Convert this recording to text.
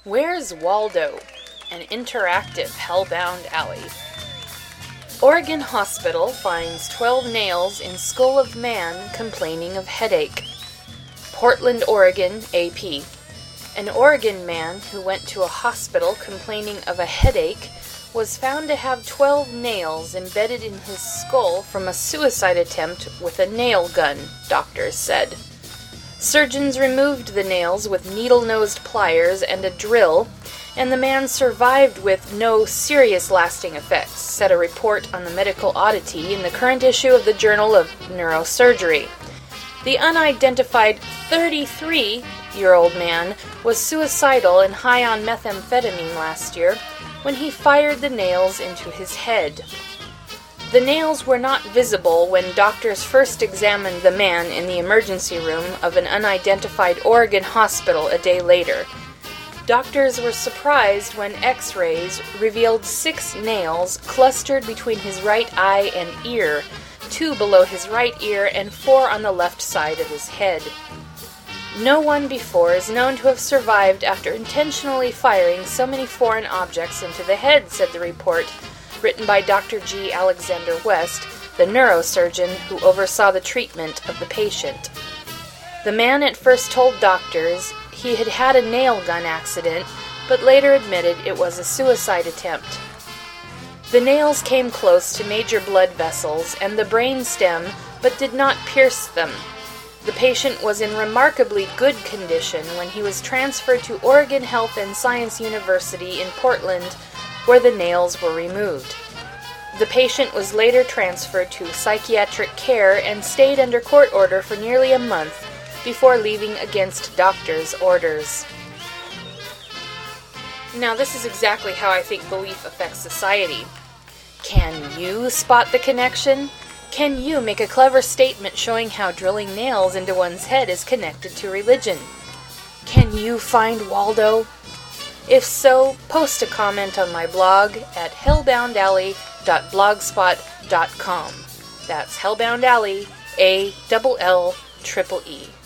Where's Waldo? An interactive Hellbound Alley. Oregon hospital finds 12 nails in skull of man complaining of headache. Portland, Oregon, AP. An Oregon man who went to a hospital complaining of a headache was found to have 12 nails embedded in his skull from a suicide attempt with a nail gun, doctors said. Surgeons removed the nails with needle-nosed pliers and a drill, and the man survived with no serious lasting effects, said a report on the medical oddity in the current issue of the Journal of Neurosurgery. The unidentified 33-year-old man was suicidal and high on methamphetamine last year when he fired the nails into his head. The nails were not visible when doctors first examined the man in the emergency room of an unidentified Oregon hospital a day later. Doctors were surprised when X-rays revealed 6 nails clustered between his right eye and ear, 2 below his right ear and 4 on the left side of his head. No one before is known to have survived after intentionally firing so many foreign objects into the head, said the report, written by Dr. G. Alexander West, the neurosurgeon who oversaw the treatment of the patient. The man at first told doctors he had had a nail gun accident, but later admitted it was a suicide attempt. The nails came close to major blood vessels and the brain stem, but did not pierce them. The patient was in remarkably good condition when he was transferred to Oregon Health and Science University in Portland, where the nails were removed. The patient was later transferred to psychiatric care and stayed under court order for nearly a month before leaving against doctors' orders. Now, this is exactly how I think belief affects society. Can you spot the connection? Can you make a clever statement showing how drilling nails into one's head is connected to religion? Can you find Waldo? If so, post a comment on my blog at hellboundalley.blogspot.com. That's Hellbound Alley, ALLEE.